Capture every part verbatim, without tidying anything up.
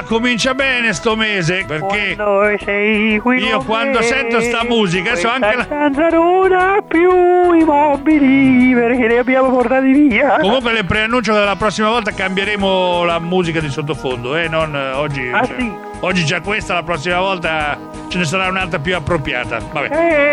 comincia bene sto mese, perché Quando sei qui io con quando me, sento sta musica so anche la... stanza non ha più i mobili perché li abbiamo portati via. Comunque le preannuncio che la prossima volta cambieremo la musica di sottofondo, eh, non eh, oggi. Ah, cioè, sì? Oggi già questa, la prossima volta ce ne sarà un'altra più appropriata. Vabbè.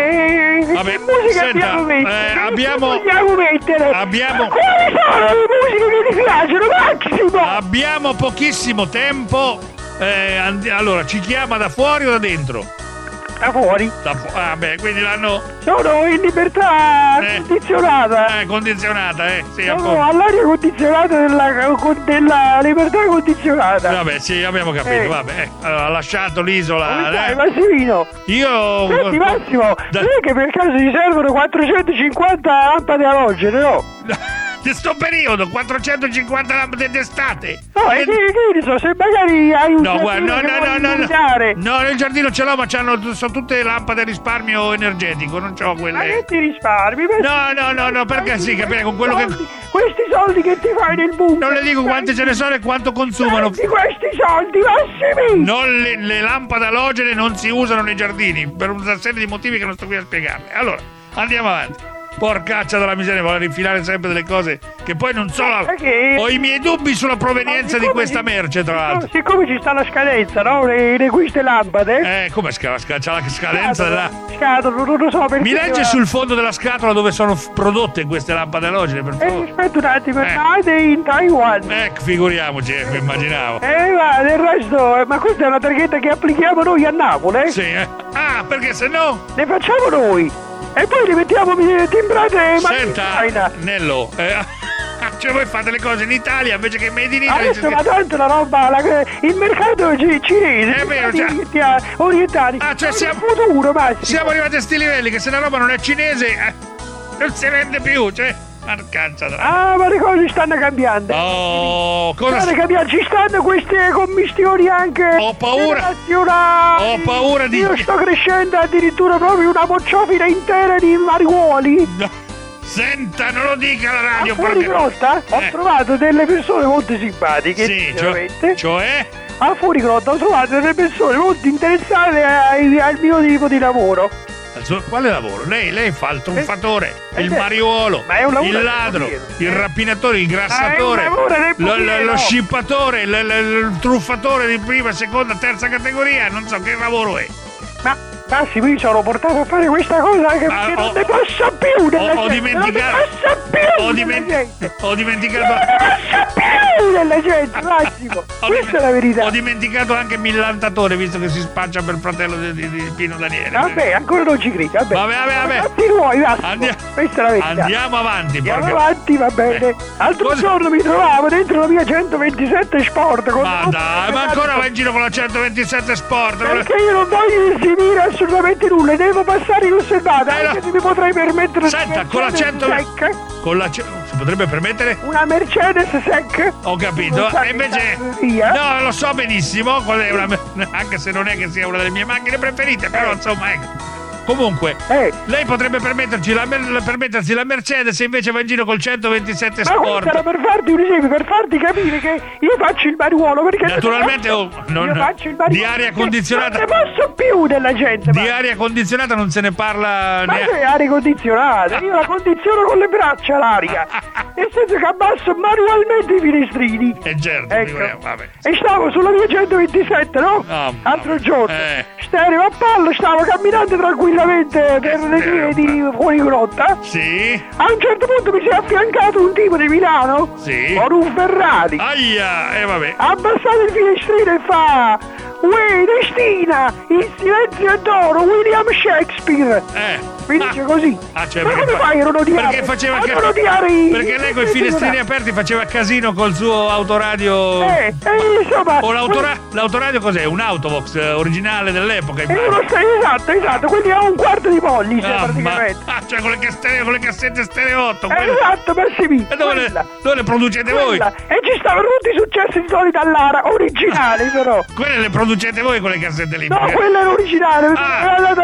Eh, Vabbè, che musica senta, abbiamo mettere? eh, Che abbiamo- vogliamo mettere? abbiamo- Ma quali sono le musiche che ti piacciono, Massimo? Abbiamo pochissimo tempo. Eh, andi- allora, ci chiama da fuori o da dentro? Da fuori. Da fu- ah, beh, quindi l'hanno Sono in libertà Eh. condizionata. eh, condizionata, eh. Sì, Sono appunto. all'aria condizionata della, con- della libertà condizionata. Vabbè, sì, abbiamo capito. Eh. Vabbè, eh. Allora, ha lasciato l'isola. Come stai, eh. Massimino? Io. Senti, Massimo, Da- sai che per caso ti servono quattrocentocinquanta lampade alogene, no? Di sto periodo, quattrocentocinquanta lampade d'estate. No, e che, che ne so, se magari hai un No, guarda, giardino no, che no, vuoi no, no, no. illuminare. No, nel giardino ce l'ho, ma c'hanno, sono tutte lampade a risparmio energetico, non c'ho Ma che quelle. ti risparmi? No, no, no, no, perché sì, capire con quello che. Questi soldi che ti fai nel bunker. Non le dico quante ce ne sono e quanto consumano. Senti questi soldi, Massimi! Non le, le lampade alogene non si usano nei giardini per una serie di motivi che non sto qui a spiegarle. Allora, andiamo avanti. Porcaccia della miseria, voler infilare sempre delle cose che poi non so. la- Perché? Ho i miei dubbi sulla provenienza No, di siccome questa ci- merce, tra l'altro. Siccome ci sta la scadenza, no? Le, le queste lampade. Eh, come scala, scala, c'ha la scadenza della. Scadono, non lo so perché. Mi legge ma- sul fondo della scatola dove sono f- prodotte queste lampade alogene, per Eh, favore. aspetta un attimo, Eh. made in Taiwan. Ecco, figuriamoci, ecco, immaginavo. Eh, ma del resto, eh, ma questa è una targhetta che applichiamo noi a Napoli, eh? Sì, eh. Ah, perché se no. Le facciamo noi. E poi le mettiamo eh, timbrate Senta, China. Nello, eh, cioè voi fate le cose in Italia invece che made in Italy. Adesso ma tanto la roba, la- il mercato ci- cinese, È vero, i già. mercati, eh, orientali. Ah, cioè È il siamo- futuro, Massimo. Siamo arrivati a sti livelli che se la roba non è cinese eh, non si vende più, cioè. Marcaccia tra. Ah, ma le cose stanno cambiando. Oh, cosa. Stanno cambiando, ci stanno queste commistioni anche Ho paura. generazionali. Ho paura di- Io sto crescendo addirittura proprio una bocciofila intera di mariuoli. No. Senta, non lo dica alla A radio fuori perché. grotta ho Eh. trovato delle persone molto simpatiche, Sì, cioè, sinceramente. cioè? A fuori grotta ho trovato delle persone molto interessate ai- al mio tipo di lavoro. Al suo- Quale lavoro? Lei, lei fa il truffatore, Eh, il eh, mariuolo, ma è un lavoro il del ladro, buchiere. il rapinatore, il grassatore, Ma è un lavoro del lo, lo- buchiere, lo no. scippatore, il, il- il truffatore di prima, seconda, terza categoria, non so che lavoro è. Ma Massimo, io sono portato a fare questa cosa anche Ah, perché ho- non ne posso più della Ho, ho gente. dimenticato. Non ne posso più Ho, della dimen- gente. ho Non dimenticato. ne posso più della gente, Massimo. Ho Questa diment- è la verità. Ho dimenticato anche Millantatore, visto che si spaccia per fratello di, di- di Pino Daniele. Vabbè, ancora non ci credi, vabbè. Vabbè, vabbè, vabbè. Fatti tuoi, Massimo. Andia- Questa è la verità. Andiamo avanti, Andiamo porca- avanti, va bene. Eh, L'altro cosa- giorno mi trovavo dentro la mia centoventisette Sport. Con Ma dai, ma ancora vai in giro con la centoventisette Sport? Perché io non voglio esibire assolutamente nulla, devo passare inosservata, Eh, no. anche se mi potrei permettere Senta, una con la Mercedes cento- Sec. Con la ce- si potrebbe permettere? Una Mercedes Sec. Ho capito. Non sa E che invece. cazzo sia. No, lo so benissimo. Qual è una. Anche se non è che sia una delle mie macchine preferite, però Eh. insomma, ecco. Comunque, Eh, lei potrebbe permetterci la, mer- permettersi la Mercedes e invece va in giro col centoventisette ma questo era Sport. per farti un esempio, per farti capire che io faccio il mariuolo perché Naturalmente, oh, non- io faccio il mariuolo di aria perché condizionata- non ne posso più della gente. Di ma- aria condizionata non se ne parla Ma neanche. che aria condizionata? Io la condiziono con le braccia l'aria. Nel senso che abbasso manualmente i finestrini. E certo, Ecco. figuriamo, vabbè. E stavo sulla mia centoventisette, no? Ah, L'altro vabbè. giorno. Eh. Stereo a palla, stavo camminando tranquillamente per le stereo vie a di fuori grotta. Sì? A un certo punto mi si è affiancato un tipo di Milano. Sì. Con un Ferrari. Aia, e vabbè. Ha abbassato il finestrino e fa: Uè, Destina, il silenzio è d'oro, William Shakespeare. Eh. Mi dice così. Ah, cioè, Ma perché come fa- fai a non odiare? Perché faceva a ca- non odiare i- Perché lei con i finestrini aperti faceva casino col suo autoradio. Eh, eh, insomma. O l'autora- l'autoradio cos'è? Un Autovox eh, originale dell'epoca, E immagino. uno sta, esatto, esatto, quindi ha un quarto di pollice Ah, ma- praticamente. ah, cioè con le, cassette, con le cassette stereo otto. Eh, quelle- esatto, Massimì. E dove le, quella, dove le producete voi? quella. E ci stavano tutti i successi di Tony Dallara, originali però. Quelle le producete voi con le cassette lì? No, perché- quella era originale, Ah. era andata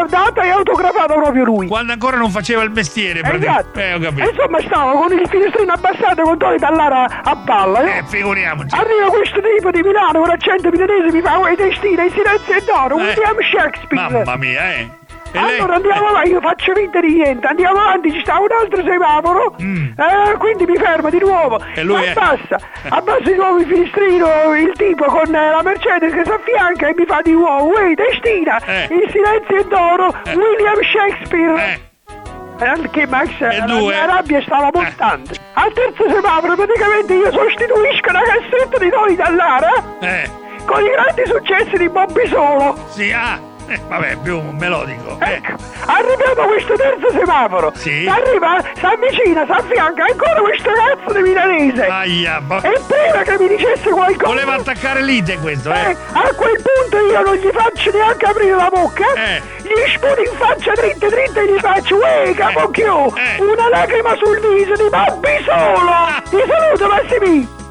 guardata e autografata proprio lui. Quando ancora non faceva il mestiere, praticamente. Esatto. Eh, ho E capito. insomma stavo con il finestrino abbassato con Tony Dallara a palla. no? Eh, figuriamoci. Arriva questo tipo di Milano con accento milanese, mi fa i testine, i silenzio e d'oro, Eh. William Shakespeare. Mamma mia, eh. E lei? Allora andiamo avanti, io faccio finta di niente, andiamo avanti, ci sta un altro semaforo, Mm. eh, quindi mi fermo di nuovo, E lui è- abbassa, abbassa di nuovo il finestrino, il tipo con eh, la Mercedes che si affianca e mi fa di nuovo, uè, testina, Eh. il silenzio è d'oro, Eh. William Shakespeare. Eh, E anche Max, la due? mia rabbia stava montando. Al terzo semaforo praticamente io sostituisco la cassetta di Tony Dallara eh. con i grandi successi di Bobby Solo. Sì, ah. Eh, vabbè, più melodico. Eh. Ecco, arriviamo a questo terzo semaforo. Sì. Arriva, si avvicina, si affianca ancora questo cazzo di milanese. Aia, bo- E prima che mi dicesse qualcosa, voleva attaccare l'ite questo, eh, eh. a quel punto io non gli faccio neanche aprire la bocca. Eh. Gli sputo in faccia dritte dritte e gli faccio, uè, capocchio, Eh. una lacrima sul viso di Bobby Solo. Ti saluto, Massimi.